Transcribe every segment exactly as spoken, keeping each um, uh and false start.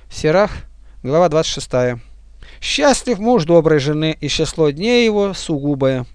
Сирах, глава двадцать шестая. Счастлив муж доброй жены, и число дней его сугубое.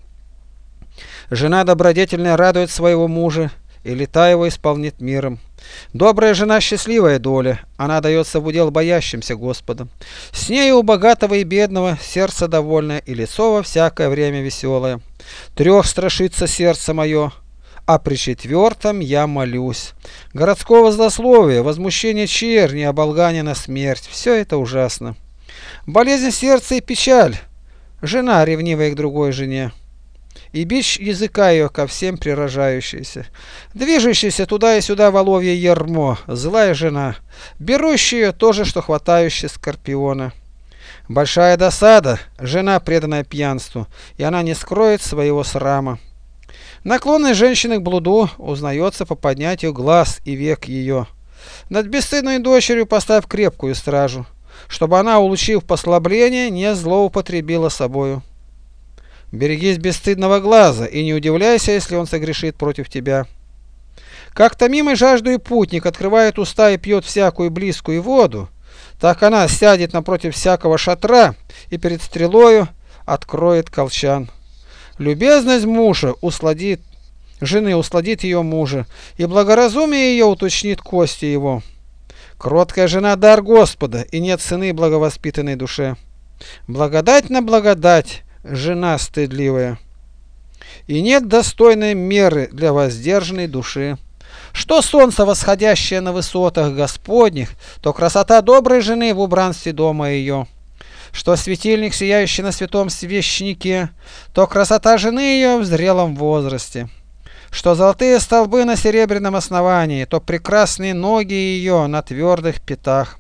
Жена добродетельная радует своего мужа, и лета его исполнит миром. Добрая жена счастливая доля, она дается в удел боящимся Господа. С нею у богатого и бедного сердце довольное, и лицо во всякое время веселое. Трех страшится сердце мое, а при четвертом я молюсь. Городского злословия, возмущения черни, оболгания смерть, все это ужасно. Болезнь сердца и печаль, жена ревнивая к другой жене, и бич языка ее ко всем прирожающейся, движущаяся туда и сюда воловье ярмо, злая жена, берущая ее то же, что хватающая скорпиона. Большая досада, жена преданная пьянству, и она не скроет своего срама. Наклонность женщины к блуду узнается по поднятию глаз и век ее. Над бесстыдной дочерью поставь крепкую стражу, чтобы она, улучив послабление, не злоупотребила собою. Берегись бесстыдного глаза и не удивляйся, если он согрешит против тебя. Как томимый жаждой путник открывает уста и пьет всякую близкую воду, так она сядет напротив всякого шатра и перед стрелою откроет колчан. Любезность мужа усладит, жены усладит ее мужа, и благоразумие ее уточнит кости его. Кроткая жена дар Господа, и нет цены благовоспитанной душе. Благодать на благодать, жена стыдливая, и нет достойной меры для воздержанной души. Что солнце, восходящее на высотах Господних, то красота доброй жены в убранстве дома ее. Что светильник, сияющий на святом священнике, то красота жены ее в зрелом возрасте. Что золотые столбы на серебряном основании, то прекрасные ноги ее на твердых пятах.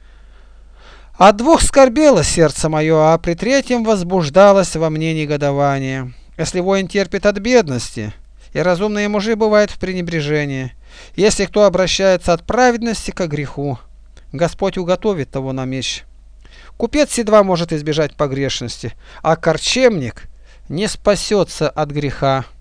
От двух скорбело сердце мое, а при третьем возбуждалось во мне негодование. Если воин терпит от бедности, и разумные мужи бывают в пренебрежении, если кто обращается от праведности ко греху, Господь уготовит того на меч. Купец едва может избежать погрешности, а корчемник не спасется от греха.